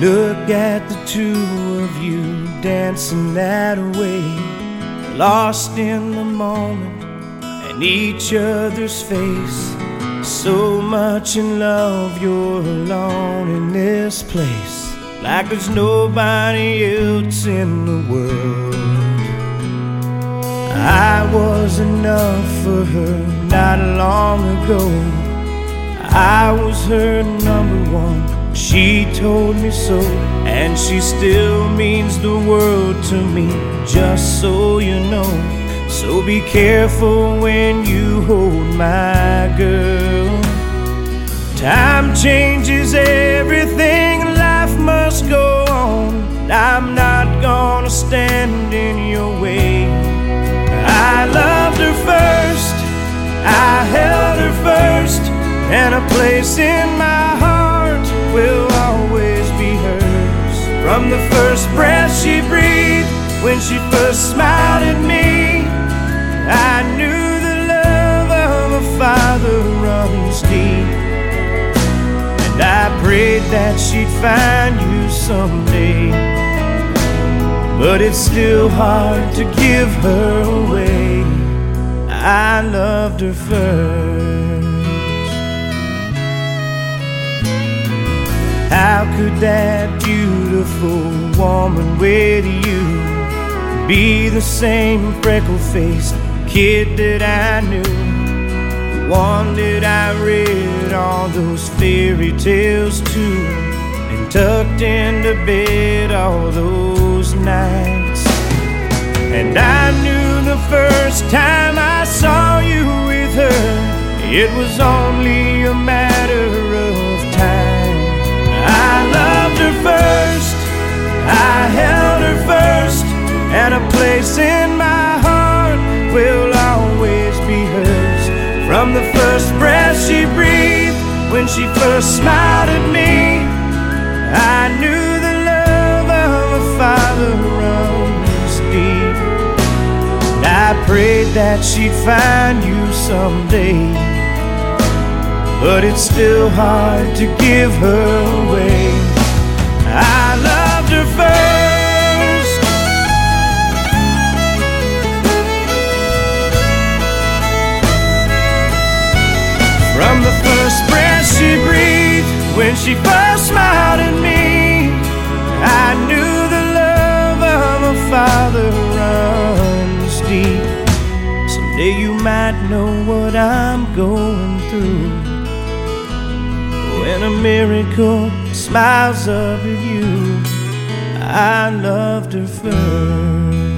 Look at the two of you dancing that way, lost in the moment and each other's face. So much in love, you're alone in this place, like there's nobody else in the world. I was enough for her not long ago. I was her number one, she told me so, and she still means the world to me, just so you know. So be careful when you hold my girl. Time changes everything, life must go on. I'm not gonna stand in your way. I loved her first, I held her first, and a place in my heart will always be hers. From the first breath she breathed, when she first smiled at me, I knew the love of a father runs deep. And I prayed that she'd find you someday, but it's still hard to give her away. I loved her first. How could that beautiful woman with you be the same freckle-faced kid that I knew, the one that I read all those fairy tales to, and tucked into bed all those nights? And I knew the first time I saw you with her, it was only a matter of time. I loved her first, I held her first, and a place in my heart will always be hers. From the first breath she breathed, when she first smiled at me, I knew the love of a father runs deep. And I prayed that she'd find you someday, but it's still hard to give her away. I loved her first. From the first breath she breathed, when she first smiled at me, I knew the love of a father runs deep. Someday you might know what I'm going through, when a miracle smiles up at you. I loved her first.